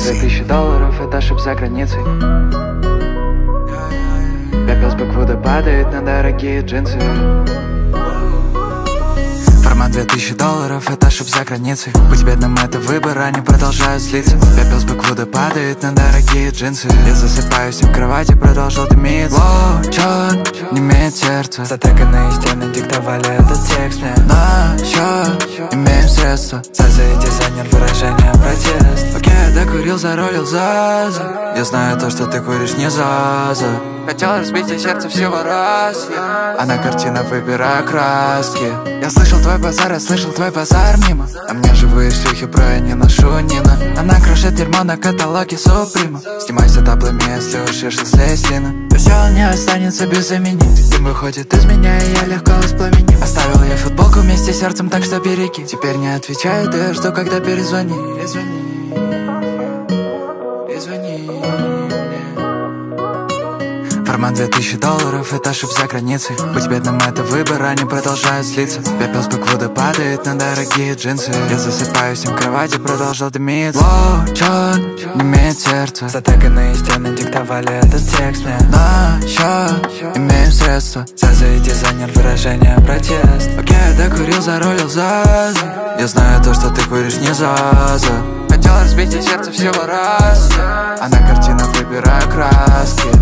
$2000 это шип за границей. Пепел с бэквуда падает на дорогие джинсы. Формат $2000 это шип за границей. Быть бедным это выбор, они продолжают злиться. Пепел с бэквуда падает на дорогие джинсы. Я засыпаюсь в кровати, продолжил дымиться. Воу, чёрт, не имеет сердца. Затыканные стены диктовали этот текст мне. На счёт, имеем средства. Заза и дизайнер, выражение протест. Пока я докурил, заролил Заза. Я знаю то, что ты куришь не Заза. Хотел разбить тебе сердце всего раз, а на картинах выбираю краски. Я слышал твой базар, я слышал твой базар мимо. А мне живые шлюхи, бро, я не ношу Нина. Она крошит дерьмо на каталоге Суприма. Снимайся таблами, если ушишь из Лейслина. Весел не останется без заменить. Дым выходит из меня, и я легко воспламенил. Оставил я футболку вместе с сердцем, так что береги. Теперь не отвечает, и я жду, когда перезвони. Перезвони. Формат $2000 это шип за границей. Быть бедным это выбор, они продолжают злиться. Пепел с бэквуда падает на дорогие джинсы. Я засыпаюсь в кровати, продолжил дымиться. Воу, чёрт, не имеет сердца. Затыканные стены диктовали этот текст мне. На счёт, имеем средства. Заза и дизайнер, выражение протест. Пока я докурил, заролил Заза. Я знаю то, что ты куришь не Заза. Хотел разбить тебе сердце всего раз, а на картинах выбираю краски.